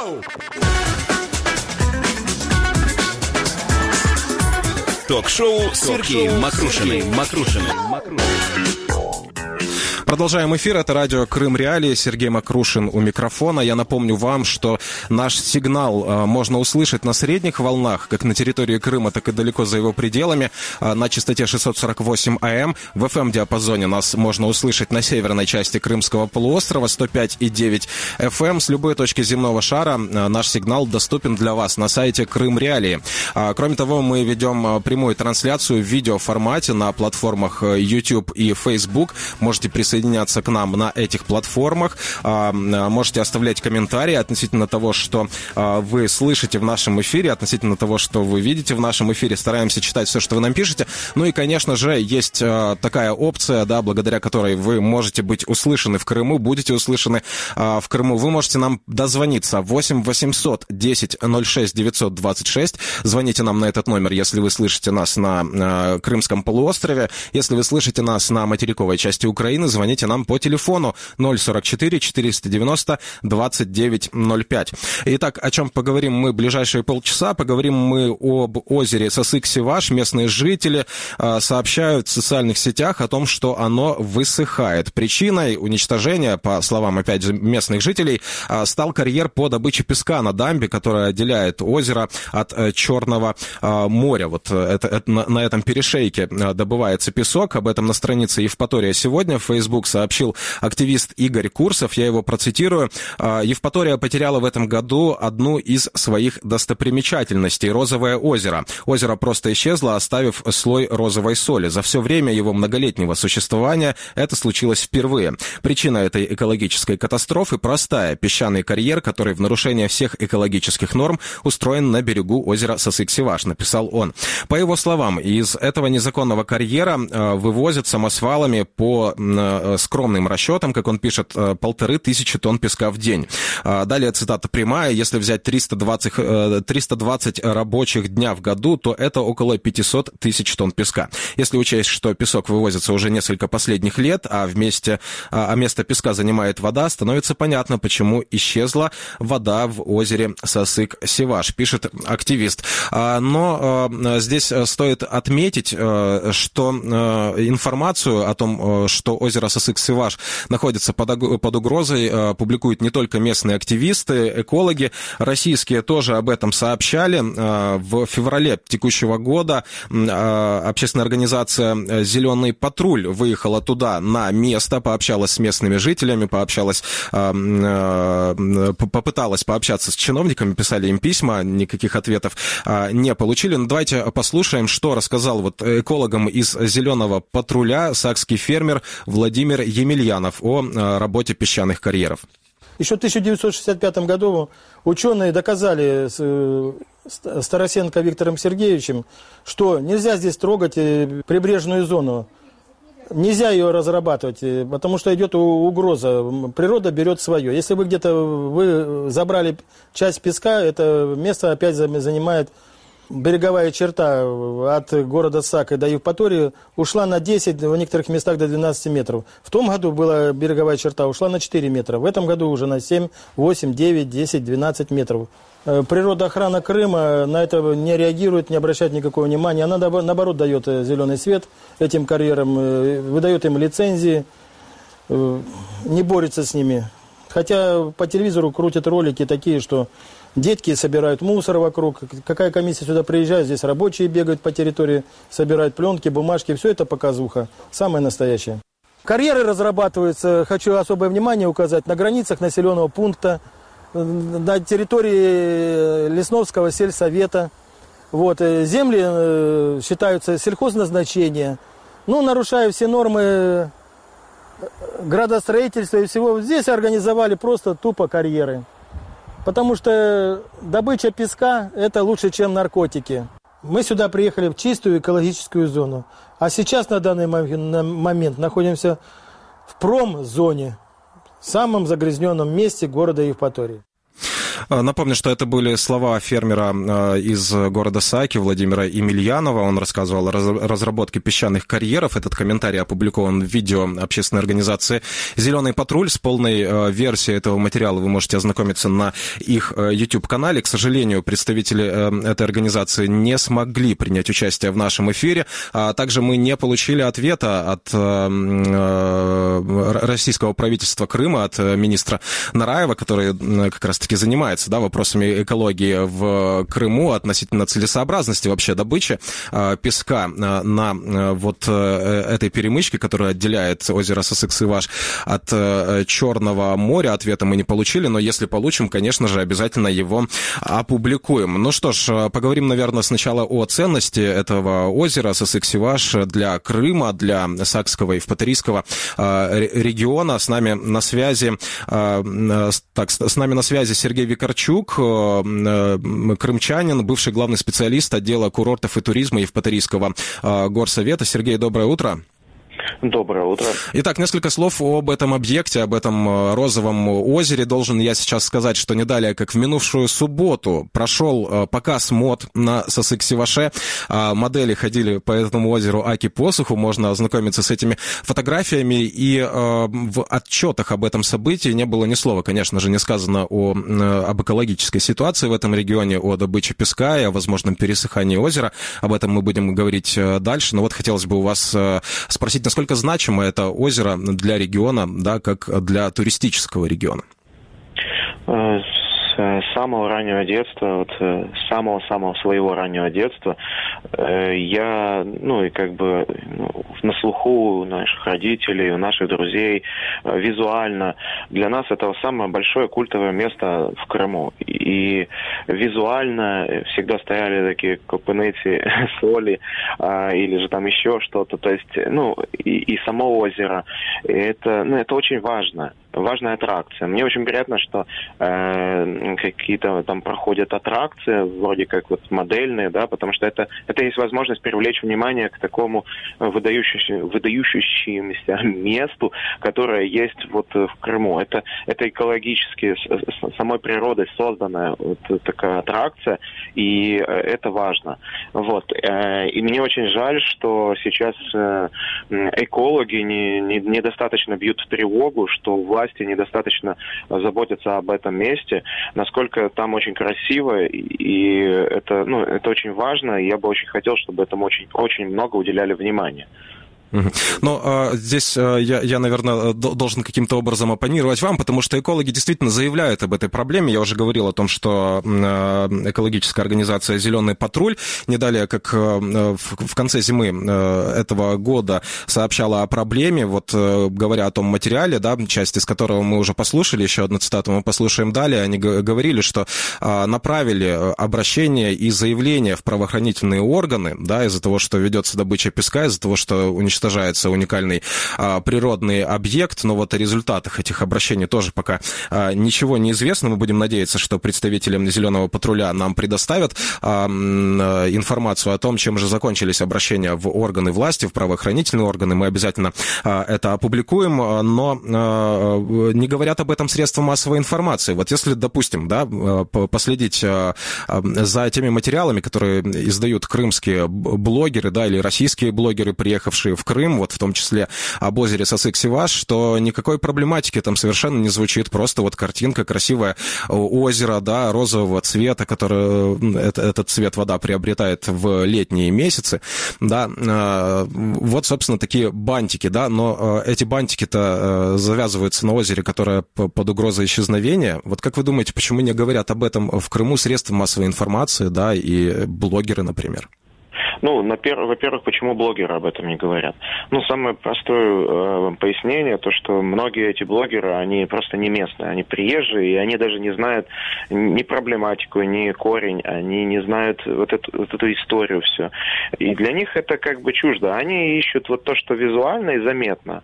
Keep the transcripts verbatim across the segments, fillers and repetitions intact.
Ток-шоу Сергеем Мокрушиным. Мокрушиным. Продолжаем эфир. Это радио Крым Реалии. Сергей Мокрушин у микрофона. Я напомню вам, что наш сигнал э, можно услышать на средних волнах, как на территории Крыма, так и далеко за его пределами, э, на частоте шестьсот сорок восемь АМ. В эф эм-диапазоне нас можно услышать на северной части Крымского полуострова, сто пять и девять эф эм. С любой точки земного шара э, наш сигнал доступен для вас на сайте Крым Реалии. Э, кроме того, мы ведем прямую трансляцию в видеоформате на платформах YouTube и Facebook. Можете присоединиться Присоединяться к нам на этих платформах. Можете оставлять комментарии относительно того, что вы слышите в нашем эфире, относительно того, что вы видите в нашем эфире. Стараемся читать все, что вы нам пишете. Ну и, конечно же, есть такая опция, да, благодаря которой вы можете быть услышаны в Крыму, будете услышаны в Крыму. Вы можете нам дозвониться восемь восемьсот десять ноль шесть девятьсот двадцать шесть. Звоните нам на этот номер, если вы слышите нас на Крымском полуострове. Если вы слышите нас на материковой части Украины, звоните Звоните нам по телефону ноль сорок четыре четыреста девяносто двадцать девять ноль пять. Итак, о чем поговорим мы в ближайшие полчаса? Поговорим мы об озере Сасык-Севаш. Местные жители э, сообщают в социальных сетях о том, что оно высыхает. Причиной уничтожения, по словам, опять же, местных жителей, э, стал карьер по добыче песка на дамбе, которая отделяет озеро от э, Черного э, моря. Вот это, это, на, на этом перешейке э, добывается песок. Об этом на странице Евпатория сегодня в Facebook сообщил активист Игорь Курсов, я его процитирую. Евпатория потеряла в этом году одну из своих достопримечательностей – Розовое озеро. Озеро просто исчезло, оставив слой розовой соли. За все время его многолетнего существования это случилось впервые. Причина этой экологической катастрофы простая – песчаный карьер, который в нарушение всех экологических норм устроен на берегу озера Сасык-Севаш, написал он. По его словам, из этого незаконного карьера вывозят самосвалами по скромным расчетам, как он пишет, полторы тысячи тонн песка в день. Далее цитата прямая. Если взять триста двадцать, триста двадцать рабочих дня в году, то это около пятьсот тысяч тонн песка. Если учесть, что песок вывозится уже несколько последних лет, а, вместе, а место песка занимает вода, становится понятно, почему исчезла вода в озере Сасык-Севаш, пишет активист. Но здесь стоит отметить, что информацию о том, что озеро Сасык-Севаш находится под, под угрозой, э, публикуют не только местные активисты, экологи, российские тоже об этом сообщали. Э, в феврале текущего года э, общественная организация «Зеленый патруль» выехала туда на место, пообщалась с местными жителями, пообщалась, э, э, попыталась пообщаться с чиновниками, писали им письма, никаких ответов э, не получили. Но давайте послушаем, что рассказал вот экологам из «Зеленого патруля» сакский фермер Владимир Емельянов о работе песчаных карьеров. Еще в тысяча девятьсот шестьдесят пятом году ученые доказали с Старосенко Виктором Сергеевичем, что нельзя здесь трогать прибрежную зону. Нельзя ее разрабатывать, потому что идет угроза. Природа берет свое. Если вы где-то вы забрали часть песка, это место опять занимает. Береговая черта от города Сака до Евпатории ушла на десять, в некоторых местах до двенадцати метров. В том году была береговая черта, ушла на четыре метра. В этом году уже на семь, восемь, девять, десять, двенадцать метров. Природоохрана Крыма на это не реагирует, не обращает никакого внимания. Она, наоборот, дает зеленый свет этим карьерам, выдает им лицензии, не борется с ними. Хотя по телевизору крутят ролики такие, что детки собирают мусор вокруг. Какая комиссия сюда приезжает, здесь рабочие бегают по территории, собирают пленки, бумажки. Все это показуха, самое настоящее. Карьеры разрабатываются, хочу особое внимание указать, на границах населенного пункта, на территории Лесновского сельсовета. Вот, земли считаются сельхозназначения. Ну, нарушая все нормы градостроительства и всего, здесь организовали просто тупо карьеры. Потому что добыча песка – это лучше, чем наркотики. Мы сюда приехали в чистую экологическую зону. А сейчас на данный момент находимся в промзоне, в самом загрязненном месте города Евпатории. Напомню, что это были слова фермера из города Саки Владимира Емельянова. Он рассказывал о разработке песчаных карьеров. Этот комментарий опубликован в видео общественной организации «Зеленый патруль». С полной версией этого материала вы можете ознакомиться на их YouTube-канале. К сожалению, представители этой организации не смогли принять участие в нашем эфире. Также мы не получили ответа от российского правительства Крыма, от министра Нараева, который как раз-таки занимается, да, вопросами экологии в Крыму относительно целесообразности вообще добычи песка на вот этой перемычке, которая отделяет озеро Сасык-Сываш от Черного моря. Ответа мы не получили, но если получим, конечно же, обязательно его опубликуем. Ну что ж, поговорим, наверное, сначала о ценности этого озера Сасык-Сиваш для Крыма, для Сакского и Евпаторийского региона. С нами на связи, так, с нами на связи Сергей Викарчук, крымчанин, бывший главный специалист отдела курортов и туризма Евпаторийского горсовета. Сергей, доброе утро. Доброе утро. Итак, несколько слов об этом объекте, об этом розовом озере. Должен я сейчас сказать, что не далее, как в минувшую субботу, прошел показ мод на Сасык-Сиваше. Модели ходили по этому озеру Аки-Посуху. Можно ознакомиться с этими фотографиями. И в отчетах об этом событии не было ни слова, конечно же, не сказано о, об экологической ситуации в этом регионе, о добыче песка и о возможном пересыхании озера. Об этом мы будем говорить дальше. Но вот хотелось бы у вас спросить, насколько значимо это озеро для региона, да, как для туристического региона? С самого раннего детства, вот с самого-самого своего раннего детства, я, ну, и как бы ну, на слуху у наших родителей, у наших друзей, визуально. Для нас это самое большое культовое место в Крыму. И визуально всегда стояли такие копынети соли, а, или же там еще что-то. То есть, ну, и, и само озеро. И это, ну, это очень важно. Важная аттракция. Мне очень приятно, что э, какие-то там проходят аттракции, вроде как вот модельные, да, потому что это, это есть возможность привлечь внимание к такому выдающемуся, выдающемуся месту, которое есть вот в Крыму. Это, это экологически, с, самой природой созданная вот такая аттракция, и это важно. Вот. И мне очень жаль, что сейчас экологи не, не, недостаточно бьют тревогу, что власть недостаточно заботятся об этом месте, насколько там очень красиво, и это, ну, это очень важно, и я бы очень хотел, чтобы этому очень, очень много уделяли внимания. Но а, здесь а, я, я, наверное, должен каким-то образом оппонировать вам, потому что экологи действительно заявляют об этой проблеме. Я уже говорил о том, что а, экологическая организация «Зеленый патруль» не далее, как а, в, в конце зимы а, этого года сообщала о проблеме, вот а, говоря о том материале, да, часть из которого мы уже послушали, еще одну цитату мы послушаем далее, они г- говорили, что а, направили обращение и заявление в правоохранительные органы, да, из-за того, что ведется добыча песка, из-за того, что уничтожается уничтожается уникальный а, природный объект, но вот о результатах этих обращений тоже пока а, ничего не известно. Мы будем надеяться, что представители «Зеленого патруля» нам предоставят а, информацию о том, чем же закончились обращения в органы власти, в правоохранительные органы. Мы обязательно а, это опубликуем, но а, не говорят об этом средства массовой информации. Вот если, допустим, да, последить а, за теми материалами, которые издают крымские блогеры, да, или российские блогеры, приехавшие в Крым, вот в том числе об озере Сасык-Сиваш, что никакой проблематики там совершенно не звучит, просто вот картинка, красивое озеро, да, розового цвета, который, это, этот цвет вода приобретает в летние месяцы, да, вот, собственно, такие бантики, да, но эти бантики-то завязываются на озере, которое под угрозой исчезновения. Вот как вы думаете, почему не говорят об этом в Крыму средства массовой информации, да, и блогеры, например? Ну, во-первых, почему блогеры об этом не говорят? Ну, самое простое э, пояснение, то, что многие эти блогеры, они просто не местные, они приезжие, и они даже не знают ни проблематику, ни корень, они не знают вот эту, вот эту историю все. И для них это как бы чуждо. Они ищут вот то, что визуально и заметно.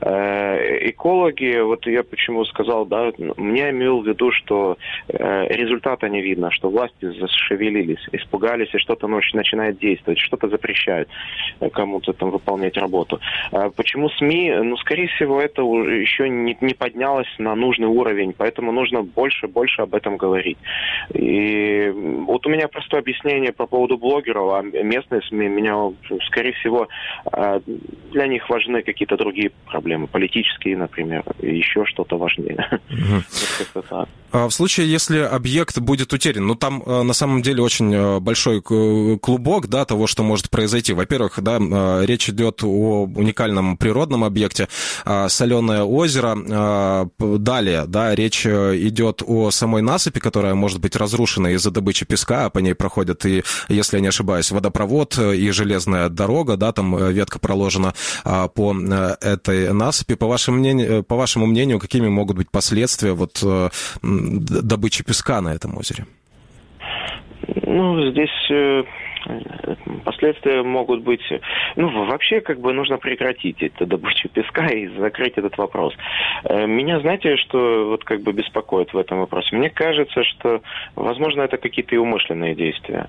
Э, экологи, вот я почему сказал, да, мне имел в виду, что э, результата не видно, что власти зашевелились, испугались, и что-то начинает действовать, что-то запрещают кому-то там выполнять работу. Почему СМИ? Ну, скорее всего, это уже еще не, не поднялось на нужный уровень, поэтому нужно больше и больше об этом говорить. И вот у меня простое объяснение по поводу блогеров, а местные СМИ, меня, скорее всего, для них важны какие-то другие проблемы, политические, например, и еще что-то важнее. Угу. В случае, если объект будет утерян, ну там на самом деле очень большой клубок, да, того, что может произойти. Во-первых, да, речь идет о уникальном природном объекте, соленое озеро. Далее, да, речь идет о самой насыпи, которая может быть разрушена из-за добычи песка, а по ней проходит и, если я не ошибаюсь, водопровод и железная дорога, да, там ветка проложена по этой насыпи. По вашему мнению, по вашему мнению, какими могут быть последствия вот добычи песка на этом озере? Ну, здесь последствия могут быть... Ну, вообще, как бы, нужно прекратить эту добычу песка и закрыть этот вопрос. Меня, знаете, что вот как бы беспокоит в этом вопросе? Мне кажется, что, возможно, это какие-то и умышленные действия.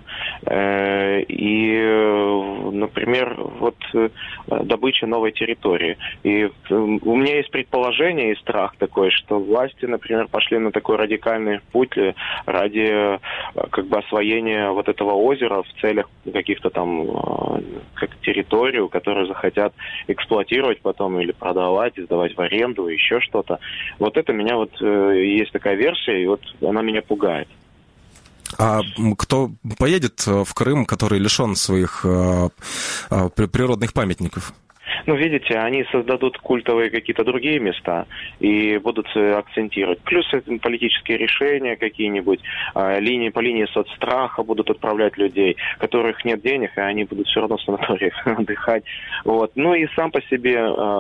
И, например, вот добыча новой территории. И у меня есть предположение и страх такой, что власти, например, пошли на такой радикальный путь ради как бы освоения вот этого озера в целях каких-то там как территорию, которую захотят эксплуатировать потом или продавать, сдавать в аренду, еще что-то. Вот это меня вот есть такая версия, и вот она меня пугает. А кто поедет в Крым, который лишен своих природных памятников? Ну, видите, они создадут культовые какие-то другие места и будут акцентировать. Плюс это политические решения какие-нибудь, линии по линии соцстраха будут отправлять людей, у которых нет денег, и они будут все равно в санаториях отдыхать. Вот. Ну и сам по себе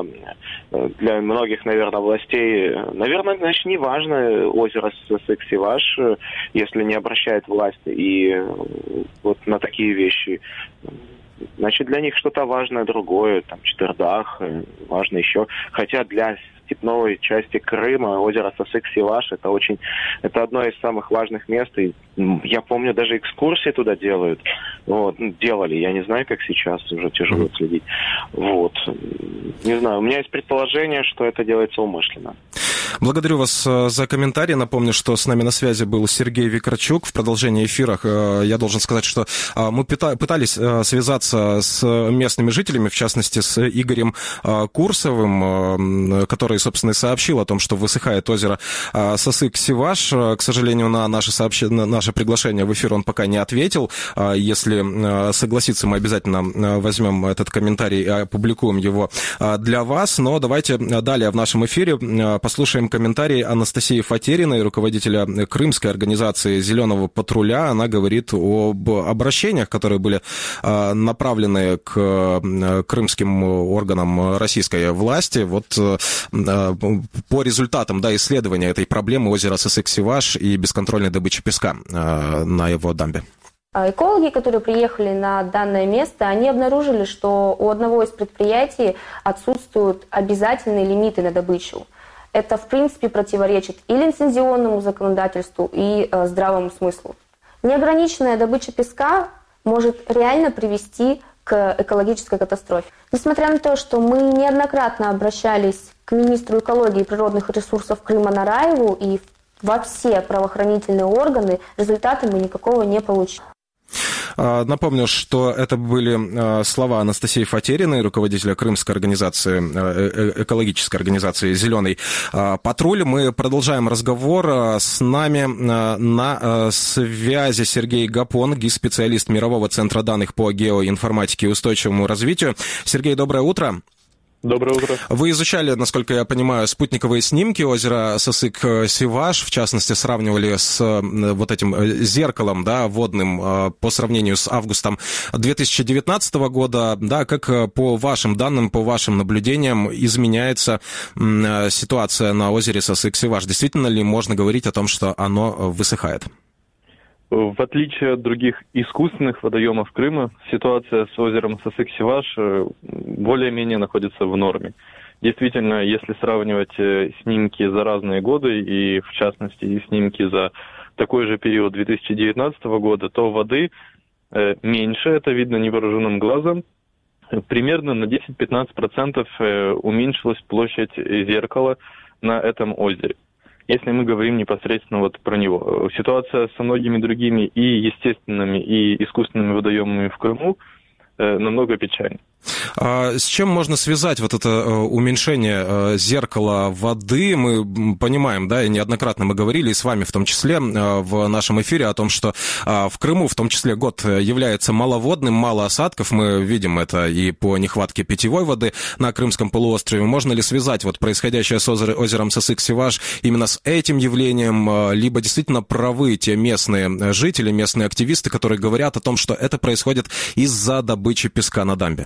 для многих, наверное, властей, наверное, значит, не важно озеро Сысык-Сиваш, если не обращает власть и вот на такие вещи. Значит, для них что-то важное другое, там, Четырдах, важно еще. Хотя для степной части Крыма озеро Сысык-Сиваш это очень, это одно из самых важных мест. И я помню, даже экскурсии туда делают. Вот, делали, я не знаю, как сейчас, уже тяжело следить. Вот. Не знаю, у меня есть предположение, что это делается умышленно. Благодарю вас за комментарий. Напомню, что с нами на связи был Сергей Викарчук. В продолжении эфира я должен сказать, что мы пытались связаться с местными жителями, в частности, с Игорем Курсовым, который, собственно, и сообщил о том, что высыхает озеро Сысык-Сиваш. К сожалению, на наше, сообщ... наше приглашение в эфир он пока не ответил. Если согласится, мы обязательно возьмем этот комментарий и опубликуем его для вас. Но давайте далее в нашем эфире послушаем комментарий Анастасии Фатериной, руководителя крымской организации «Зеленого патруля». Она говорит об обращениях, которые были направлены к крымским органам российской власти. Вот по результатам, да, исследования этой проблемы озера Сысык-Сиваш и бесконтрольной добычи песка на его дамбе. Экологи, которые приехали на данное место, они обнаружили, что у одного из предприятий отсутствуют обязательные лимиты на добычу. Это, в принципе, противоречит и лицензионному законодательству, и э, здравому смыслу. Неограниченная добыча песка может реально привести к экологической катастрофе. Несмотря на то, что мы неоднократно обращались к министру экологии и природных ресурсов Крыма Нараеву и во все правоохранительные органы, результата мы никакого не получили. Напомню, что это были слова Анастасии Фатериной, руководителя крымской организации, экологической организации «Зеленый патруль». Мы продолжаем разговор. С нами на связи Сергей Гапон, гис-специалист Мирового центра данных по геоинформатике и устойчивому развитию. Сергей, доброе утро. Доброе утро. Вы изучали, насколько я понимаю, спутниковые снимки озера Сысык-Сиваш, в частности, сравнивали с вот этим зеркалом, да, водным по сравнению с августом две тысячи девятнадцатого года. Да, как по вашим данным, по вашим наблюдениям изменяется ситуация на озере Сысык-Сиваш? Действительно ли можно говорить о том, что оно высыхает? В отличие от других искусственных водоемов Крыма, ситуация с озером Сысык-Сиваш более-менее находится в норме. Действительно, если сравнивать снимки за разные годы, и в частности и снимки за такой же период две тысячи девятнадцатого года, то воды меньше, это видно невооруженным глазом. Примерно на десять-пятнадцать процентов уменьшилась площадь зеркала на этом озере, если мы говорим непосредственно вот про него. Ситуация со многими другими и естественными, и искусственными водоемами в Крыму намного печальнее. А с чем можно связать вот это уменьшение зеркала воды? Мы понимаем, да, и неоднократно мы говорили, и с вами в том числе в нашем эфире о том, что в Крыму в том числе год является маловодным, мало осадков. Мы видим это и по нехватке питьевой воды на Крымском полуострове. Можно ли связать вот происходящее с озером Сасык-Севаш именно с этим явлением? Либо действительно правы те местные жители, местные активисты, которые говорят о том, что это происходит из-за добычи песка на дамбе?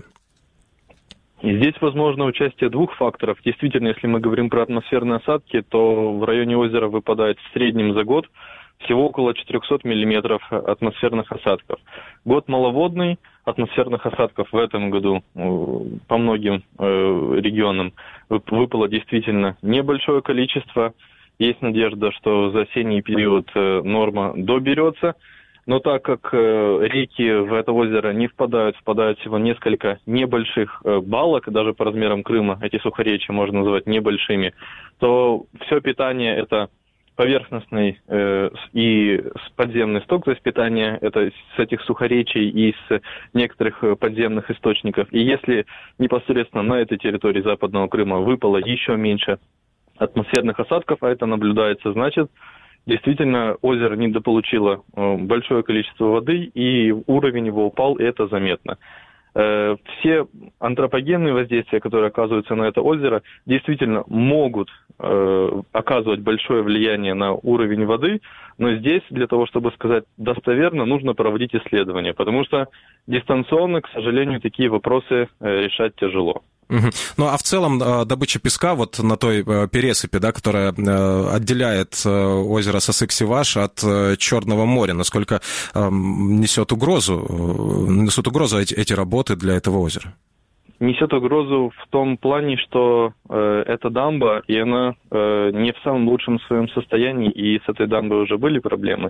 И здесь возможно участие двух факторов. Действительно, если мы говорим про атмосферные осадки, то в районе озера выпадает в среднем за год всего около четыреста миллиметров атмосферных осадков. Год маловодный, атмосферных осадков в этом году по многим регионам выпало действительно небольшое количество. Есть надежда, что за осенний период норма доберется. Но так как э, реки в это озеро не впадают, впадают всего несколько небольших э, балок, даже по размерам Крыма, эти сухоречья можно назвать небольшими, то все питание это поверхностный э, и подземный сток, то есть питание это с этих сухоречий и с некоторых подземных источников. И если непосредственно на этой территории Западного Крыма выпало еще меньше атмосферных осадков, а это наблюдается, значит, действительно, озеро недополучило большое количество воды, и уровень его упал, и это заметно. Все антропогенные воздействия, которые оказываются на это озеро, действительно могут оказывать большое влияние на уровень воды, но здесь, для того, чтобы сказать достоверно, нужно проводить исследования, потому что дистанционно, к сожалению, такие вопросы решать тяжело. Угу. Ну, а в целом добыча песка вот на той пересыпи, да, которая отделяет озеро Сасык-Севаш от Черного моря, насколько несет угрозу, несут угрозу эти, эти работы для этого озера? Несет угрозу в том плане, что э, эта дамба, и она э, не в самом лучшем своем состоянии, и с этой дамбой уже были проблемы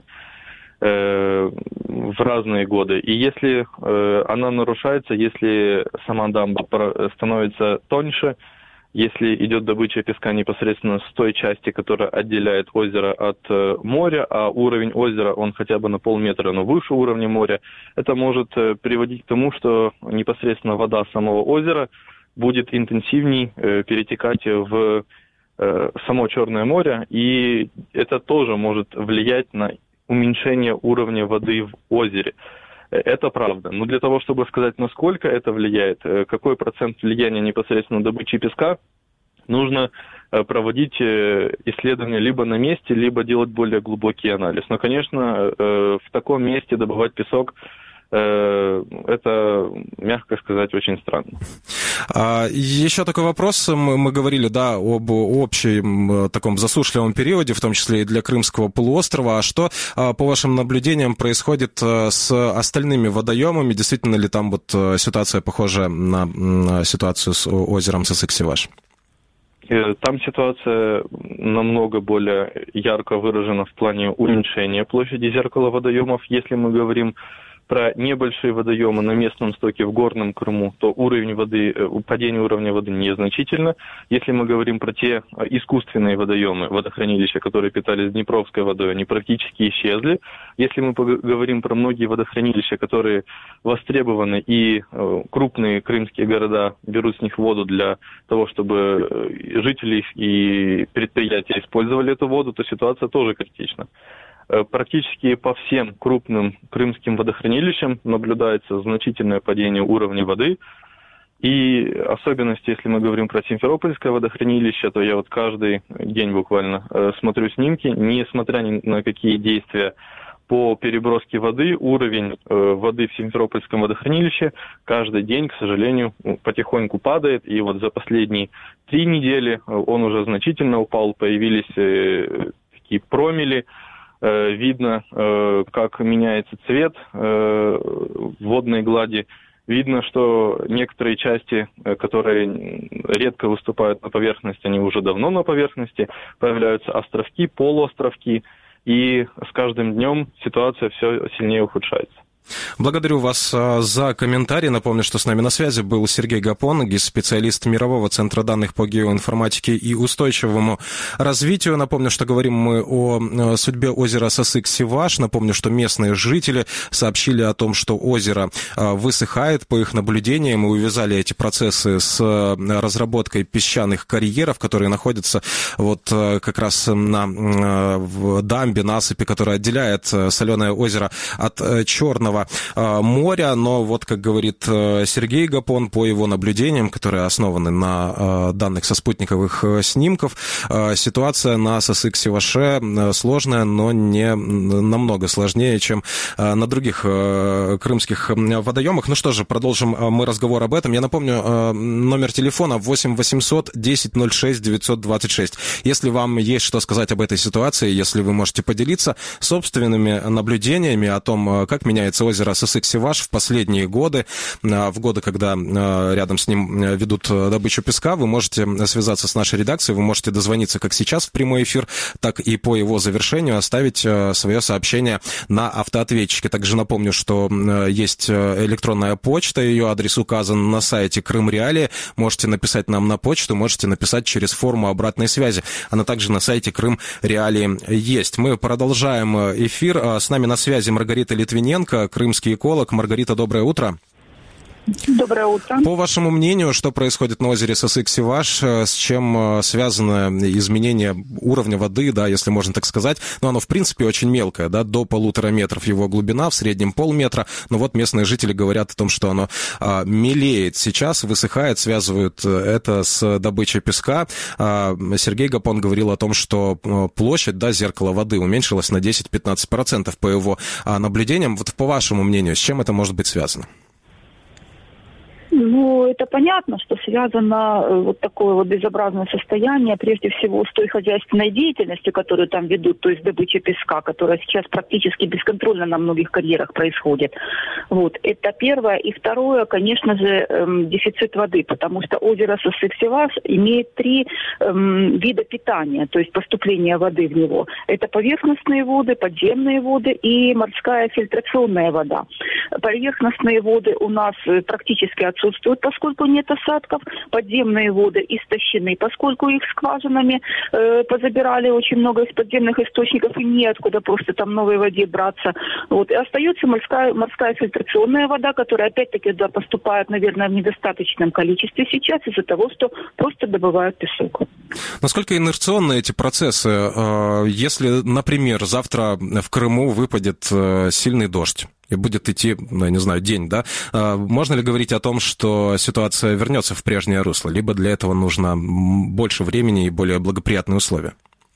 э, в разные годы. И если э, она нарушается, если сама дамба становится тоньше, если идет добыча песка непосредственно с той части, которая отделяет озеро от э, моря, а уровень озера, он хотя бы на полметра, но выше уровня моря, это может э, приводить к тому, что непосредственно вода самого озера будет интенсивней э, перетекать в э, само Черное море, и это тоже может влиять на уменьшение уровня воды в озере. Это правда. Но для того, чтобы сказать, насколько это влияет, какой процент влияния непосредственно добычи песка, нужно проводить исследования либо на месте, либо делать более глубокий анализ. Но, конечно, в таком месте добывать песок, это, мягко сказать, очень странно. А, еще такой вопрос. Мы, мы говорили, да, об общем таком засушливом периоде, в том числе и для Крымского полуострова. А что, по вашим наблюдениям, происходит с остальными водоемами? Действительно ли там вот ситуация похожа на ситуацию с озером Сасык-Севаш? Там ситуация намного более ярко выражена в плане уменьшения площади зеркала водоемов. Если мы говорим про небольшие водоемы на местном стоке в Горном Крыму, то уровень воды, падение уровня воды незначительно. Если мы говорим про те искусственные водоемы, водохранилища, которые питались Днепровской водой, они практически исчезли. Если мы говорим про многие водохранилища, которые востребованы, и крупные крымские города берут с них воду для того, чтобы жители и предприятия использовали эту воду, то ситуация тоже критична. Практически по всем крупным крымским водохранилищам наблюдается значительное падение уровня воды. И особенности, если мы говорим про Симферопольское водохранилище, то я вот каждый день буквально смотрю снимки, несмотря ни на какие действия по переброске воды, уровень воды в Симферопольском водохранилище каждый день, к сожалению, потихоньку падает. И вот за последние три недели он уже значительно упал, появились такие промели. Видно, как меняется цвет водной глади. Видно, что некоторые части, которые редко выступают на поверхности, они уже давно на поверхности. Появляются островки, полуостровки. И с каждым днем ситуация все сильнее ухудшается. Благодарю вас за комментарий. Напомню, что с нами на связи был Сергей Гапон, специалист Мирового центра данных по геоинформатике и устойчивому развитию. Напомню, что говорим мы о судьбе озера Сасык-Севаш. Напомню, что местные жители сообщили о том, что озеро высыхает. По их наблюдениям, и увязали эти процессы с разработкой песчаных карьеров, которые находятся вот как раз на в дамбе, насыпи, которая отделяет соленое озеро от Черного моря. Но вот, как говорит Сергей Гапон, по его наблюдениям, которые основаны на данных со спутниковых снимков, ситуация на Сасык-Севаше сложная, но не намного сложнее, чем на других крымских водоемах. Ну что же, продолжим мы разговор об этом. Я напомню, номер телефона восемь восемьсот десять ноль шесть девятьсот двадцать шесть. Если вам есть что сказать об этой ситуации, если вы можете поделиться собственными наблюдениями о том, как меняется озеро Сасык-Севаш в последние годы, в годы, когда рядом с ним ведут добычу песка, вы можете связаться с нашей редакцией, вы можете дозвониться как сейчас в прямой эфир, так и по его завершению оставить свое сообщение на автоответчике. Также напомню, что есть электронная почта, ее адрес указан на сайте Крым Реалии. Можете написать нам на почту, можете написать через форму обратной связи. Она также на сайте Крым Реалии есть. Мы продолжаем эфир. С нами на связи Маргарита Литвиненко, крымский эколог. Маргарита, доброе утро. Доброе утро. По вашему мнению, что происходит на озере Сасык-Севаш, с чем связано изменение уровня воды, да, если можно так сказать? Но оно, в принципе, очень мелкое, да, до полутора метров его глубина, в среднем полметра. Но вот местные жители говорят о том, что оно а, мелеет сейчас, высыхает, связывают это с добычей песка. А, Сергей Гапон говорил о том, что площадь, да, зеркала воды уменьшилась на десять-пятнадцать процентов по его а, наблюдениям. Вот по вашему мнению, с чем это может быть связано? Ну, это понятно, что связано вот такое вот безобразное состояние, прежде всего, с той хозяйственной деятельностью, которую там ведут, то есть добыча песка, которая сейчас практически бесконтрольно на многих карьерах происходит. Вот, это первое. И второе, конечно же, эм, дефицит воды, потому что озеро Сасык-Севаш имеет три эм, вида питания, то есть поступления воды в него. Это поверхностные воды, подземные воды и морская фильтрационная вода. Поверхностные воды у нас практически отсутствуют, поскольку нет осадков. Подземные воды истощены, поскольку их скважинами э, позабирали очень много из подземных источников, и неоткуда просто там новой воде браться. Вот. И остается морская, морская фильтрационная вода, которая опять-таки да, поступает, наверное, в недостаточном количестве сейчас из-за того, что просто добывают песок. Насколько инерционны эти процессы? Если, например, завтра в Крыму выпадет сильный дождь, и будет идти, ну, я не знаю, день, да? Можно ли говорить о том, что ситуация вернется в прежнее русло? Либо для этого нужно больше времени и более благоприятные условия?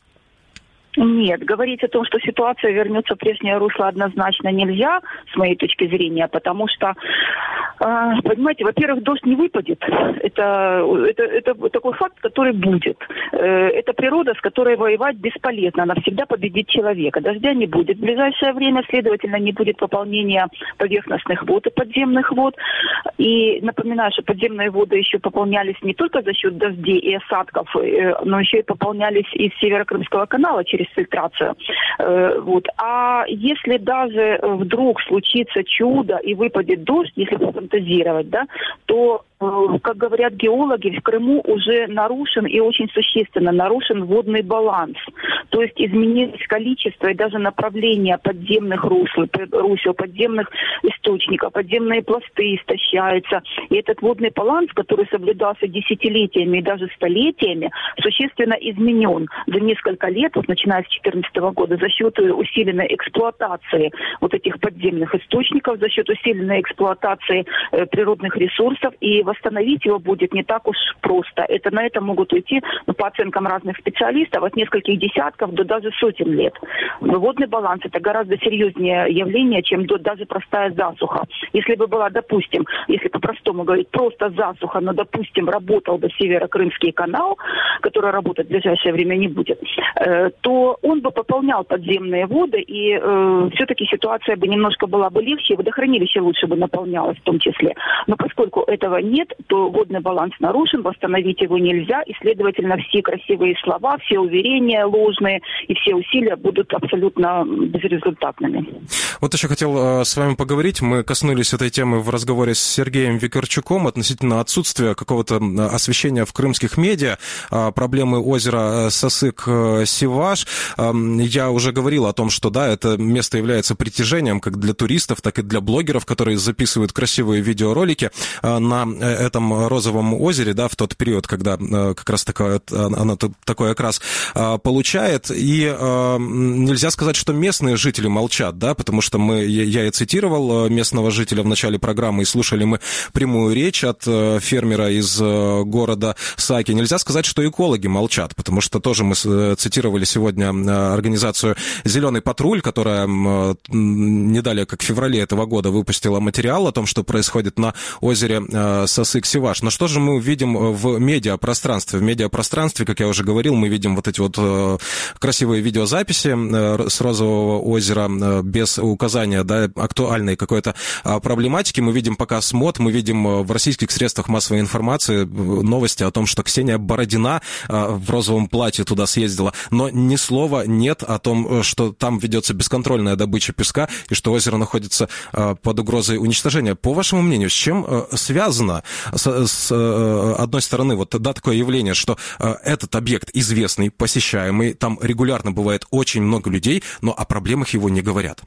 Нет, говорить о том, что ситуация вернется в прежнее русло, однозначно нельзя, с моей точки зрения, потому что, э, понимаете, во-первых, дождь не выпадет. Это, это, это такой факт, который будет. Э, это природа, с которой воевать бесполезно. Она всегда победит человека. Дождя не будет в ближайшее время, следовательно, не будет пополнения поверхностных вод и подземных вод. И напоминаю, что подземные воды еще пополнялись не только за счет дождей и осадков, э, но еще и пополнялись из Северокрымского канала через фильтрацию. Э, вот. А если даже вдруг случится чудо и выпадет дождь, если пофантазировать, да, то, э, как говорят геологи, в Крыму уже нарушен и очень существенно нарушен водный баланс. То есть изменилось количество и даже направление подземных русел, русел, подземных источников, подземные пласты истощаются. И этот водный баланс, который соблюдался десятилетиями и даже столетиями, существенно изменен за несколько лет, вот начиная с две тысячи четырнадцатого года, за счет усиленной эксплуатации вот этих подземных источников, за счет усиленной эксплуатации э, природных ресурсов, и восстановить его будет не так уж просто. Это, на это могут уйти, ну, по оценкам разных специалистов, от нескольких десятков до даже сотен лет. Водный баланс – это гораздо серьезнее явление, чем до, даже простая засуха. Если бы была, допустим, если по-простому говорить, просто засуха, но, допустим, работал бы Северокрымский канал, который работать в ближайшее время не будет, э, то он бы пополнял подземные воды, и э, все-таки ситуация бы немножко была бы легче, и водохранилище лучше бы наполнялось в том числе. Но поскольку этого нет, нет, то водный баланс нарушен, восстановить его нельзя, и, следовательно, все красивые слова, все уверения ложные и все усилия будут абсолютно безрезультатными. Вот еще хотел с вами поговорить. Мы коснулись этой темы в разговоре с Сергеем Викарчуком относительно отсутствия какого-то освещения в крымских медиа, проблемы озера Сасык-Сиваш. Я уже говорил о том, что да, это место является притяжением как для туристов, так и для блогеров, которые записывают красивые видеоролики на этом розовом озере, да, в тот период, когда как раз такое, оно такой окрас получает. И нельзя сказать, что местные жители молчат, да, потому что мы, я и цитировал местного жителя в начале программы, и слушали мы прямую речь от фермера из города Саки. Нельзя сказать, что экологи молчат, потому что тоже мы цитировали сегодня организацию «Зеленый патруль», которая не далее, как в феврале этого года, выпустила материал о том, что происходит на озере Сасык-Сиваш. Но что же мы видим в медиапространстве? В медиапространстве, как я уже говорил, мы видим вот эти вот красивые видеозаписи с розового озера без указания, да, актуальной какой-то проблематики. Мы видим показ мод, мы видим в российских средствах массовой информации новости о том, что Ксения Бородина в розовом платье туда съездила, но ни слова нет о том, что там ведется бесконтрольная добыча песка и что озеро находится под угрозой уничтожения. По вашему мнению, с чем связано, с, с одной стороны, вот да, такое явление, что этот объект известный, посещаемый, там регулярно бывает очень много людей, но о проблемах его не говорят?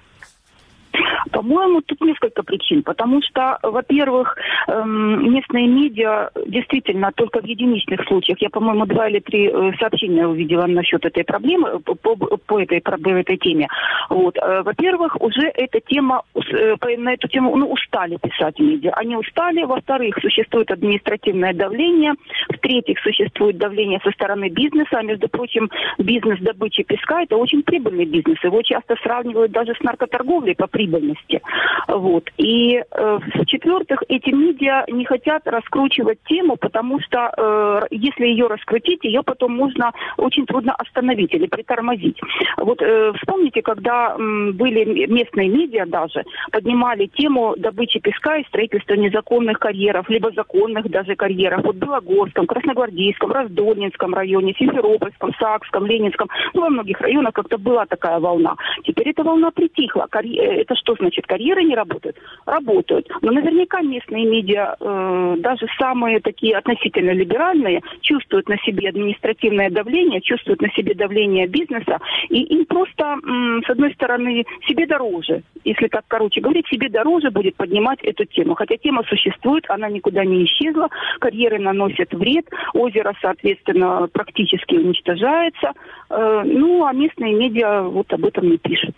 По-моему, тут несколько причин. Потому что, во-первых, местные медиа действительно только в единичных случаях, я, по-моему, два или три сообщения увидела насчет этой проблемы, по, по, этой, по этой теме. Вот. Во-первых, уже эта тема, на эту тему ну, устали писать медиа. Они устали. Во-вторых, существует административное давление. В-третьих, существует давление со стороны бизнеса. А, между прочим, бизнес добычи песка – это очень прибыльный бизнес. Его часто сравнивают даже с наркоторговлей по прибыльности. Вот. И, э, в-четвертых, эти медиа не хотят раскручивать тему, потому что э, если ее раскрутить, ее потом можно очень трудно остановить или притормозить. Вот э, вспомните, когда м, были местные медиа даже, поднимали тему добычи песка и строительства незаконных карьеров, либо законных даже карьеров. Вот в Белогорском, Красногвардейском, Раздольнинском районе, Симферопольском, Сакском, Ленинском, ну, во многих районах как-то была такая волна. Теперь эта волна притихла. Карь... Это что значит? Карьеры не работают? Работают. Но наверняка местные медиа, э, даже самые такие относительно либеральные, чувствуют на себе административное давление, чувствуют на себе давление бизнеса, и им просто, м, с одной стороны, себе дороже, если так короче говорить, себе дороже будет поднимать эту тему. Хотя тема существует, она никуда не исчезла, карьеры наносят вред, озеро, соответственно, практически уничтожается. Э, ну, а местные медиа вот об этом не пишут.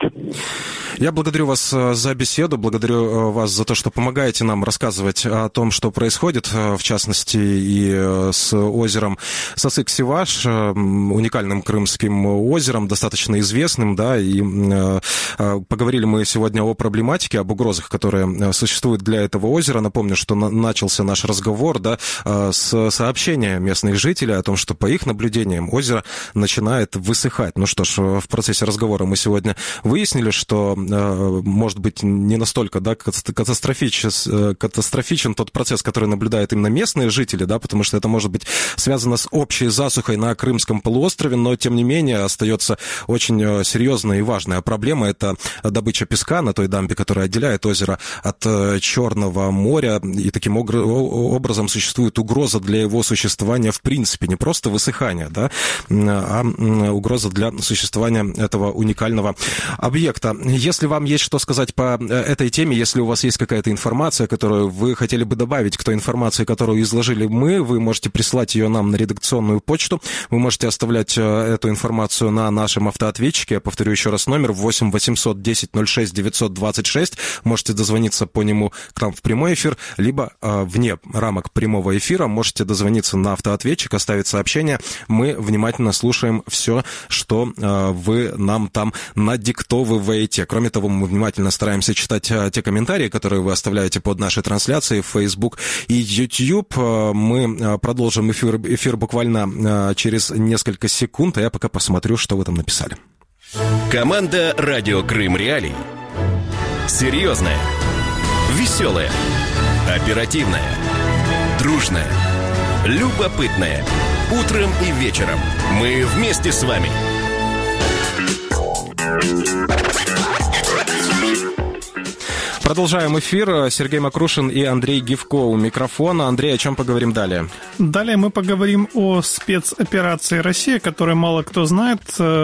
Я благодарю вас за беседу, благодарю вас за то, что помогаете нам рассказывать о том, что происходит, в частности, и с озером Сасык-Сиваш, уникальным крымским озером, достаточно известным, да, и поговорили мы сегодня о проблематике, об угрозах, которые существуют для этого озера. Напомню, что начался наш разговор, да, с сообщения местных жителей о том, что по их наблюдениям озеро начинает высыхать. Ну что ж, в процессе разговора мы сегодня выяснили, что может быть не настолько, да, катастрофичен, катастрофичен тот процесс, который наблюдают именно местные жители, да, потому что это может быть связано с общей засухой на Крымском полуострове, но тем не менее остается очень серьезная и важная проблема. Это добыча песка на той дамбе, которая отделяет озеро от Черного моря, и таким образом существует угроза для его существования в принципе, не просто высыхание, да, а угроза для существования этого уникального объекта. Если вам есть что сказать по этой теме, если у вас есть какая-то информация, которую вы хотели бы добавить к той информации, которую изложили мы, вы можете присылать ее нам на редакционную почту, вы можете оставлять эту информацию на нашем автоответчике. Я повторю еще раз номер восемь восемьсот десять ноль шесть девятьсот двадцать шесть. Можете дозвониться по нему к нам в прямой эфир, либо э, вне рамок прямого эфира можете дозвониться на автоответчик, оставить сообщение. Мы внимательно слушаем все, что э, вы нам там надиктовываете. Кроме того, мы внимательно стараемся читать э, те комментарии, которые вы оставляете под нашей трансляцией в Facebook и YouTube. Э, мы э, продолжим эфир, эфир буквально э, через несколько секунд, а я пока посмотрю, что вы там написали. Команда «Радио Крым Реалии». Серьезная, веселая, оперативная. Дружная, любопытная. Утром и вечером. Мы вместе с вами. Продолжаем эфир. Сергей Макрушин и Андрей Гивко у микрофона. Андрей, о чем поговорим далее? Далее мы поговорим о спецоперации «Россия», которую мало кто знает.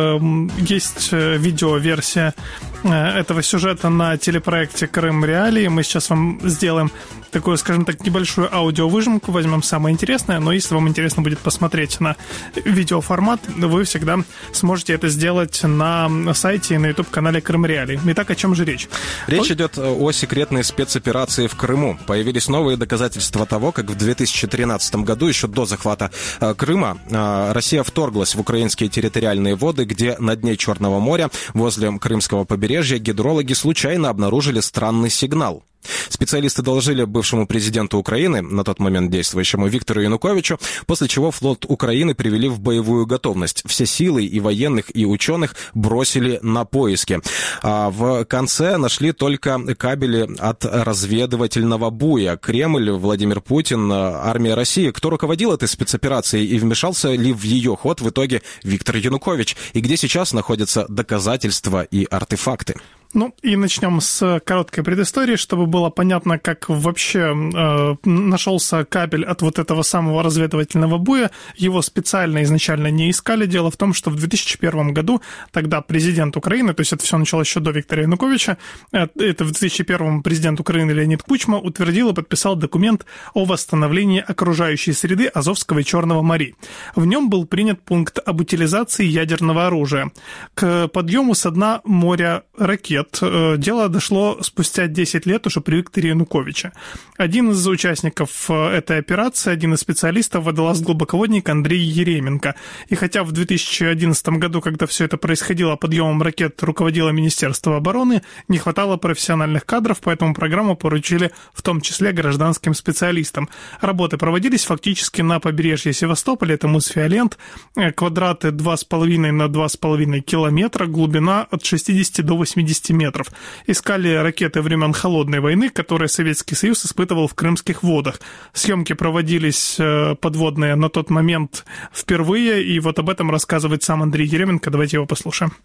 Есть видеоверсия этого сюжета на телепроекте «Крым Реалии». Мы сейчас вам сделаем такую, скажем так, небольшую аудиовыжимку, возьмем самое интересное, но если вам интересно будет посмотреть на видеоформат, вы всегда сможете это сделать на сайте и на YouTube-канале «Крым Реалии». Итак, о чем же речь? Речь идет о секретной спецоперации в Крыму. Появились новые доказательства того, как в две тысячи тринадцатом году, еще до захвата Крыма, Россия вторглась в украинские территориальные воды, где на дне Черного моря, возле крымского побережья, гидрологи случайно обнаружили странный сигнал. Специалисты доложили бывшему президенту Украины, на тот момент действующему Виктору Януковичу, после чего флот Украины привели в боевую готовность. Все силы и военных, и ученых бросили на поиски. А в конце нашли только кабели от разведывательного буя. Кремль, Владимир Путин, армия России. Кто руководил этой спецоперацией и вмешался ли в ее ход в итоге Виктор Янукович? И где сейчас находятся доказательства и артефакты? Ну, и начнем с короткой предыстории, чтобы было понятно, как вообще э, нашелся кабель от вот этого самого разведывательного буя. Его специально изначально не искали. Дело в том, что в две тысячи первом году тогда президент Украины, то есть это все началось еще до Виктора Януковича, это в две тысячи первом президент Украины Леонид Кучма утвердил и подписал документ о восстановлении окружающей среды Азовского и Черного морей. В нем был принят пункт об утилизации ядерного оружия. К подъему со дна моря ракет дело дошло спустя десять лет уже при Викторе Януковиче. Один из участников этой операции, один из специалистов, водолаз-глубоководник Андрей Еременко. И хотя в две тысячи одиннадцатом году, когда все это происходило, подъемом ракет руководило Министерство обороны, не хватало профессиональных кадров, поэтому программу поручили в том числе гражданским специалистам. Работы проводились фактически на побережье Севастополя, это мыс Фиолент, квадраты два с половиной на два с половиной километра, глубина от шестидесяти до восьмидесяти метров. Искали ракеты времен Холодной войны, которые Советский Союз испытывал в крымских водах. Съемки проводились подводные на тот момент впервые, и вот об этом рассказывает сам Андрей Еременко. Давайте его послушаем.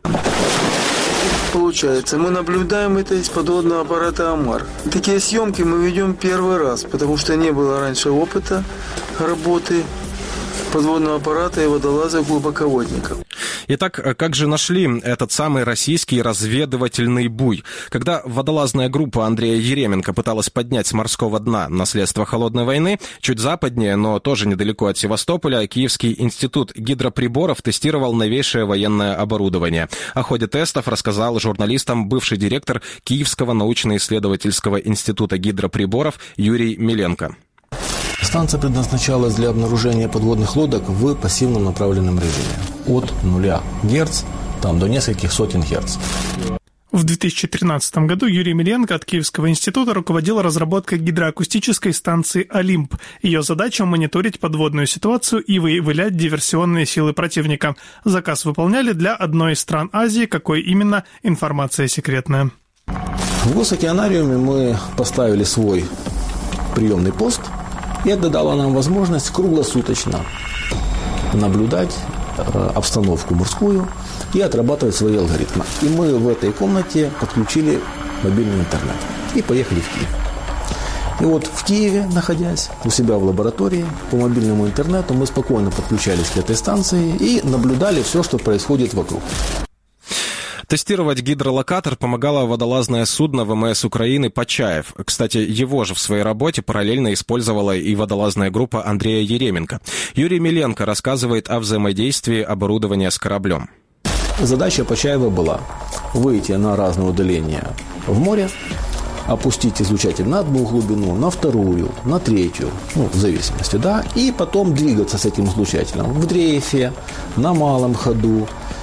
Получается, мы наблюдаем это из подводного аппарата «Амар». Такие съемки мы ведем первый раз, потому что не было раньше опыта работы подводного аппарата и водолазов-глубоководников. Итак, как же нашли этот самый российский разведывательный буй? Когда водолазная группа Андрея Еременко пыталась поднять с морского дна наследство Холодной войны, чуть западнее, но тоже недалеко от Севастополя, Киевский институт гидроприборов тестировал новейшее военное оборудование. О ходе тестов рассказал журналистам бывший директор Киевского научно-исследовательского института гидроприборов Юрий Миленко. Станция предназначалась для обнаружения подводных лодок в пассивном направленном режиме. От нуля герц там, до нескольких сотен герц. В две тысячи тринадцатом году Юрий Миленко от Киевского института руководил разработкой гидроакустической станции «Олимп». Ее задача – мониторить подводную ситуацию и выявлять диверсионные силы противника. Заказ выполняли для одной из стран Азии, какой именно – информация секретная. В Госокеанариуме мы поставили свой приемный пост, и это дало нам возможность круглосуточно наблюдать э, обстановку морскую и отрабатывать свои алгоритмы. И мы в этой комнате подключили мобильный интернет и поехали в Киев. И вот в Киеве, находясь у себя в лаборатории, по мобильному интернету мы спокойно подключались к этой станции и наблюдали все, что происходит вокруг. Тестировать гидролокатор помогало водолазное судно ВМС Украины «Почаев». Кстати, его же в своей работе параллельно использовала и водолазная группа Андрея Еременко. Юрий Миленко рассказывает о взаимодействии оборудования с кораблем. Задача Почаева была выйти на разное удаление в море, опустить излучатель на одну глубину, на вторую, на третью, ну, в зависимости, да, и потом двигаться с этим излучателем в дрейфе, на малом ходу,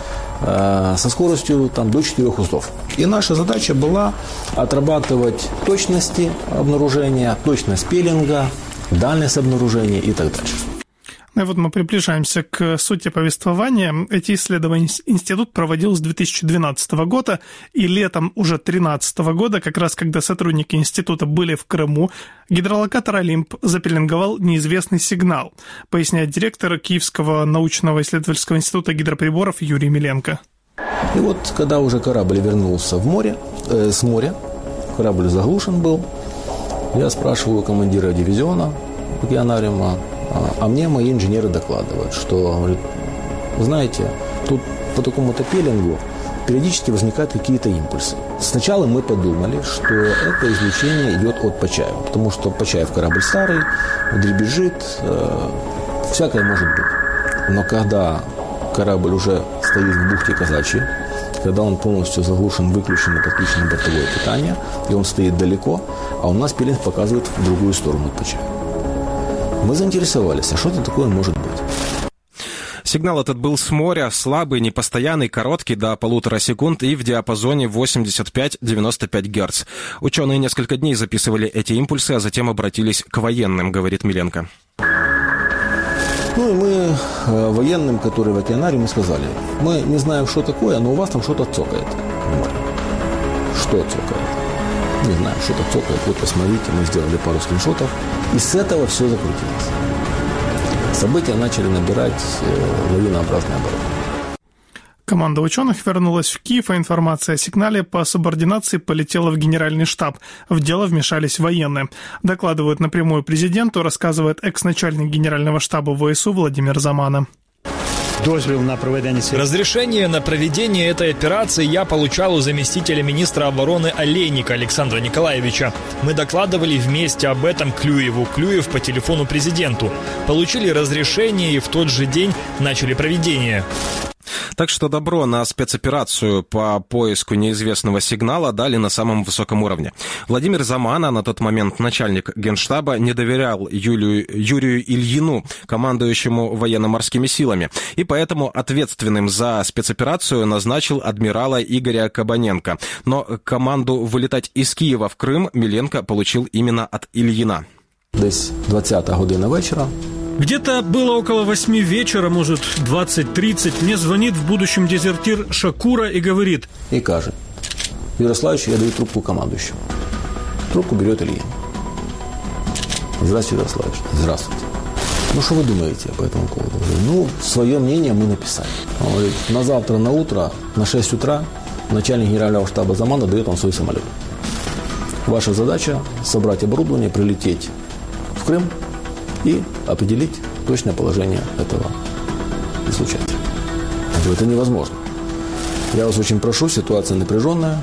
со скоростью там, до четырех узлов. И наша задача была отрабатывать точности обнаружения, точность пеленга, дальность обнаружения и так дальше. Ну и вот мы приближаемся к сути повествования. Эти исследования институт проводил с две тысячи двенадцатого года, и летом уже две тысячи тринадцатого года, как раз когда сотрудники института были в Крыму, гидролокатор «Олимп» запеленговал неизвестный сигнал, поясняет директор Киевского научного исследовательского института гидроприборов Юрий Миленко. И вот, когда уже корабль вернулся в море, э, с моря, корабль заглушен был, я спрашиваю командира дивизиона океанариума, а мне мои инженеры докладывают, что, говорит, знаете, тут по такому-то пеленгу периодически возникают какие-то импульсы. Сначала мы подумали, что это излучение идет от Почаева, потому что Почаев корабль старый, дребезжит, э, всякое может быть. Но когда корабль уже стоит в бухте Казачьей, когда он полностью заглушен, выключен и подключено бортовое питание, и он стоит далеко, а у нас пеленг показывает в другую сторону от Почаева. Мы заинтересовались, а что это такое может быть? Сигнал этот был с моря, слабый, непостоянный, короткий, до полутора секунд и в диапазоне восемьдесят пять - девяносто пять герц. Ученые несколько дней записывали эти импульсы, а затем обратились к военным, говорит Миленко. Ну и мы э, военным, которые в океанариуме, сказали, мы не знаем, что такое, но у вас там что-то цокает. Что цокает? Не знаю, что-то цокает. Вот посмотрите, мы сделали пару скриншотов. И с этого все закрутилось. События начали набирать э, лавинообразный оборот. Команда ученых вернулась в Киев, а информация о сигнале по субординации полетела в генеральный штаб. В дело вмешались военные. Докладывают напрямую президенту, рассказывает экс-начальник генерального штаба ВСУ Владимир Замана. Разрешение на проведение этой операции я получал у заместителя министра обороны Олейника Александра Николаевича. Мы докладывали вместе об этом Клюеву. Клюев по телефону президенту. Получили разрешение и в тот же день начали проведение. Так что добро на спецоперацию по поиску неизвестного сигнала дали на самом высоком уровне. Владимир Замана, на тот момент начальник Генштаба, не доверял Юлию, Юрию Ильину, командующему военно-морскими силами, и поэтому ответственным за спецоперацию назначил адмирала Игоря Кабаненко. Но команду вылетать из Киева в Крым Миленко получил именно от Ильина. Десь двадцята година вечера. Где-то было около восьми вечера, может, двадцать-тридцать, мне звонит в будущем дезертир Шакура и говорит. И каже, Ярославович, я даю трубку командующему. Трубку берет Ильин. Здравствуйте, Ярославович. Здравствуйте. Ну, что вы думаете по этому поводу? Ну, свое мнение мы написали. Он говорит, на завтра, на утро, на шесть утра начальник генерального штаба Замана дает вам свой самолет. Ваша задача собрать оборудование, прилететь в Крым и определить точное положение этого излучателя. Это невозможно. Я вас очень прошу, ситуация напряженная.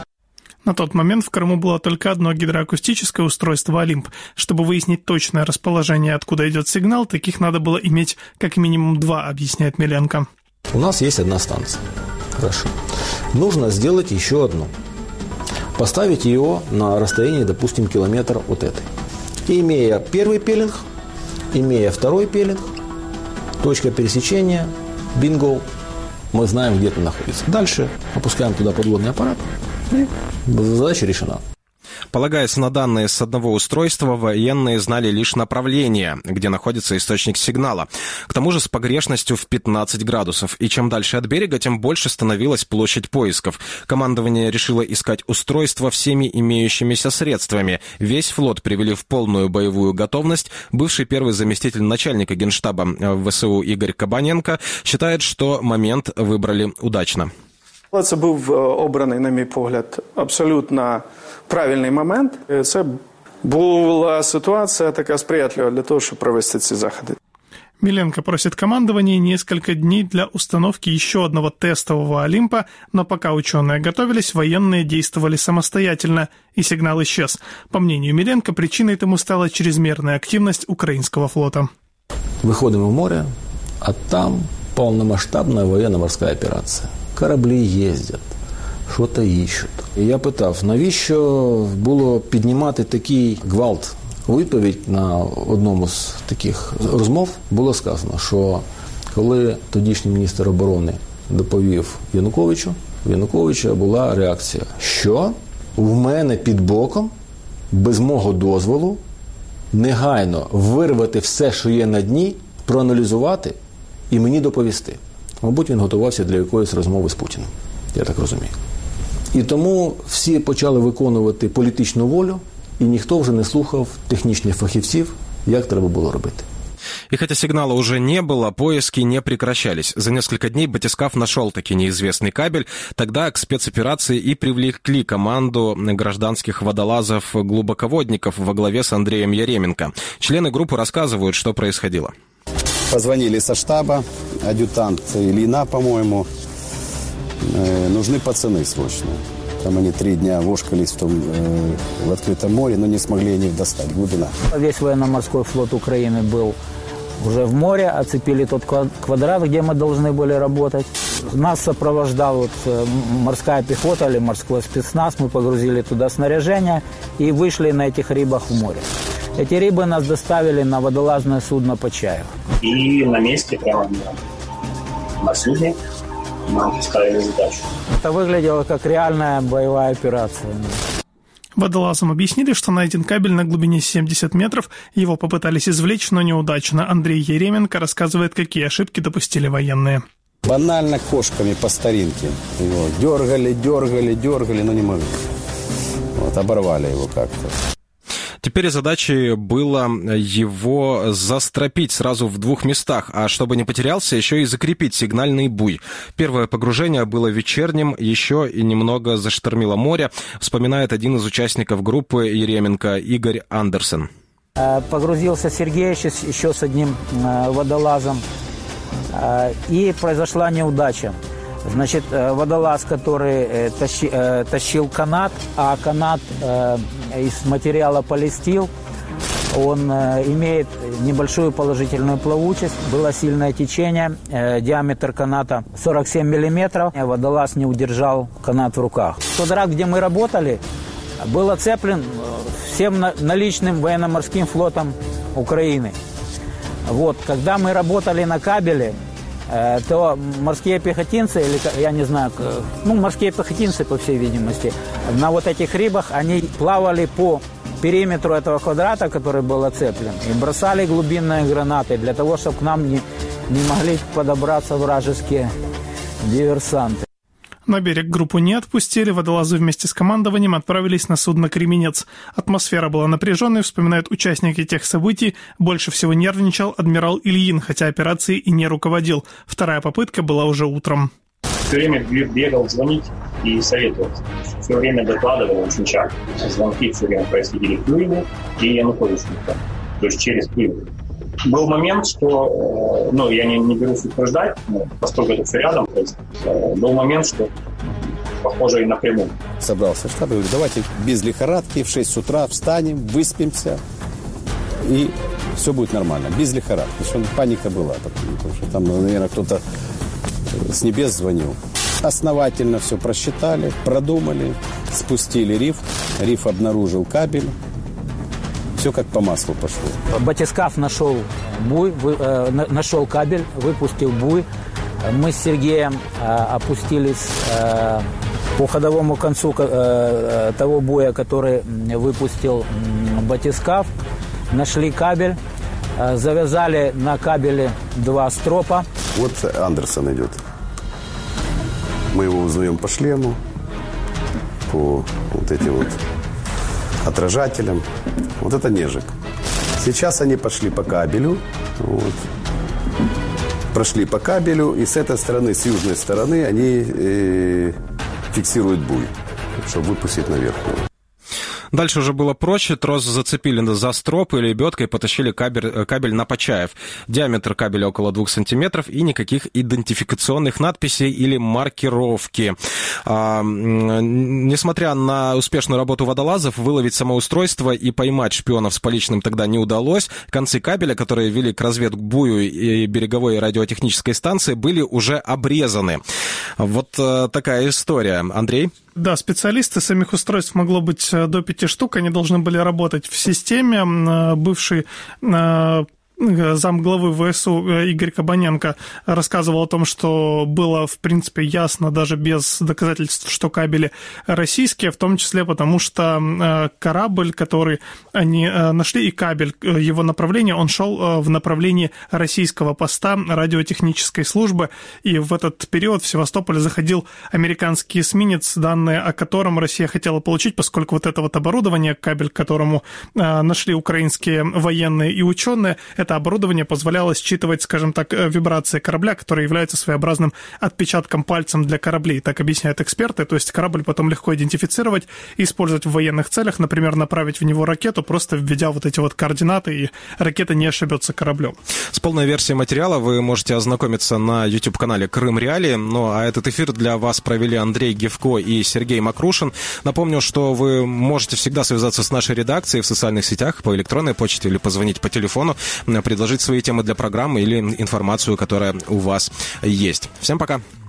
На тот момент в Крыму было только одно гидроакустическое устройство «Олимп». Чтобы выяснить точное расположение, откуда идет сигнал, таких надо было иметь как минимум два, объясняет Миленко. У нас есть одна станция. Хорошо. Нужно сделать еще одну. Поставить ее на расстоянии, допустим, километр от этой. И имея первый пеленг, имея второй пеленг, точка пересечения, бинго, мы знаем, где это находится. Дальше опускаем туда подводный аппарат, и задача решена. Полагаясь на данные с одного устройства, военные знали лишь направление, где находится источник сигнала. К тому же с погрешностью в пятнадцать градусов. И чем дальше от берега, тем больше становилась площадь поисков. Командование решило искать устройство всеми имеющимися средствами. Весь флот привели в полную боевую готовность. Бывший первый заместитель начальника Генштаба ВСУ Игорь Кабаненко считает, что момент выбрали удачно. Це був обраний, на мій погляд, абсолютно правильний момент. Це була ситуація така сприятлива для того, щоб провести ці заходи. Миленко просит командование несколько дней для установки еще одного тестового «Олимпа», но пока ученые готовились, военные действовали самостоятельно, и сигнал исчез. По мнению Миленко, причиной этому стала чрезмерная активность украинского флота. Выходим в море, а там полномасштабная военно-морская операция. Кораблі їздять, що-то іщуть. І я питав, навіщо було піднімати такий гвалт? У відповідь на одному з таких розмов було сказано, що коли тодішній міністр оборони доповів Януковичу, в Януковича була реакція, що в мене під боком, без мого дозволу, негайно вирвати все, що є на дні, проаналізувати і мені доповісти. Мабуть, він готувався для якоїсь розмови з Путіним, я так розумію. І тому всі почали виконувати політичну волю, і ніхто вже не слухав технічних фахівців, як треба було робити. И хотя сигнала уже не было, поиски не прекращались. За несколько дней батискаф нашел таки неизвестный кабель. Тогда к спецоперации и привлекли команду гражданских водолазов-глубоководников во главе с Андреем Яременко. Члены группы рассказывают, что происходило. Позвонили со штаба, адъютант Ильина, по-моему, э, нужны пацаны срочно. Там они три дня вошкались в, том, э, в открытом море, но не смогли они их достать. Глубина. Весь военно-морской флот Украины был уже в море, оцепили тот квадрат, где мы должны были работать. Нас сопровождала вот морская пехота или морской спецназ. Мы погрузили туда снаряжение и вышли на этих рыбах в море. Эти рыбы нас доставили на водолазное судно «Почаев». И на месте, прямо на судне, нам поставили задачу. Это выглядело как реальная боевая операция. Водолазам объяснили, что найден кабель на глубине семьдесят метров. Его попытались извлечь, но неудачно. Андрей Яременко рассказывает, какие ошибки допустили военные. Банально кошками по старинке. Его дергали, дергали, дергали, но не могли. Вот, оборвали его как-то. Теперь задачей было его застропить сразу в двух местах, а чтобы не потерялся, еще и закрепить сигнальный буй. Первое погружение было вечерним, еще и немного заштормило море, вспоминает один из участников группы Яременко Игорь Андерсон. Погрузился Сергеевич еще с одним водолазом, и произошла неудача. Значит, водолаз, который тащи, тащил канат, а канат из материала полистил, он имеет небольшую положительную плавучесть, было сильное течение, диаметр каната сорок семь миллиметров, водолаз не удержал канат в руках. Квадрат, где мы работали, был оцеплен всем наличным военно-морским флотом Украины. Вот, когда мы работали на кабеле, то морские пехотинцы, или я не знаю, ну, морские пехотинцы, по всей видимости, на вот этих рыбах, они плавали по периметру этого квадрата, который был оцеплен, и бросали глубинные гранаты для того, чтобы к нам не, не могли подобраться вражеские диверсанты. На берег группу не отпустили, водолазы вместе с командованием отправились на судно «Кременец». Атмосфера была напряженной, вспоминают участники тех событий. Больше всего нервничал адмирал Ильин, хотя операцией и не руководил. Вторая попытка была уже утром. Все время бегал звонить и советовать. Все время докладывал очень часто. Звонки все время происходили к Клюеву и Януковичу. То есть через Клюеву. Был момент, что, ну, я не, не берусь утверждать, но поскольку это все рядом, то есть, был момент, что похоже и напрямую. Собрался штаб и говорит, давайте без лихорадки в шесть утра встанем, выспимся, и все будет нормально, без лихорадки. Потому что паника была, потому что там, наверное, кто-то с небес звонил. Основательно все просчитали, продумали, спустили риф, риф обнаружил кабель. Все как по маслу пошло. Батискаф нашел буй, вы, э, нашел кабель, выпустил буй. Мы с Сергеем э, опустились э, по ходовому концу э, того буя, который выпустил э, батискаф. Нашли кабель, э, завязали на кабеле два стропа. Вот Андерсон идет. Мы его узнаем по шлему, по вот этим вот отражателям. Вот это нежик. Сейчас они пошли по кабелю. Вот. Прошли по кабелю. И с этой стороны, с южной стороны, они э, фиксируют буй, чтобы выпустить наверх. Дальше уже было проще. Трос зацепили за строп и лебедкой потащили кабель, кабель на Почаев. Диаметр кабеля около двух сантиметров и никаких идентификационных надписей или маркировки. А, несмотря на успешную работу водолазов, выловить самоустройство и поймать шпионов с поличным тогда не удалось. Концы кабеля, которые вели к разведбую и береговой радиотехнической станции, были уже обрезаны. Вот такая история. Андрей? Да, специалисты, самих устройств могло быть до пяти штук, они должны были работать в системе. Бывший замглавы ВСУ Игорь Кабаненко рассказывал о том, что было, в принципе, ясно даже без доказательств, что кабели российские, в том числе потому, что корабль, который они нашли, и кабель, его направление, он шел в направлении российского поста радиотехнической службы, и в этот период в Севастополь заходил американский эсминец, данные о котором Россия хотела получить, поскольку вот это вот оборудование, кабель, к которому нашли украинские военные и ученые, это оборудование позволяло считывать, скажем так, вибрации корабля, которые являются своеобразным отпечатком пальцем для кораблей, так объясняют эксперты. То есть корабль потом легко идентифицировать и использовать в военных целях, например, направить в него ракету, просто введя вот эти вот координаты, и ракета не ошибется кораблем. С полной версией материала вы можете ознакомиться на YouTube-канале «Крым Реалии». Ну, а этот эфир для вас провели Андрей Гевко и Сергей Макрушин. Напомню, что вы можете всегда связаться с нашей редакцией в социальных сетях, по электронной почте или позвонить по телефону, предложить свои темы для программы или информацию, которая у вас есть. Всем пока!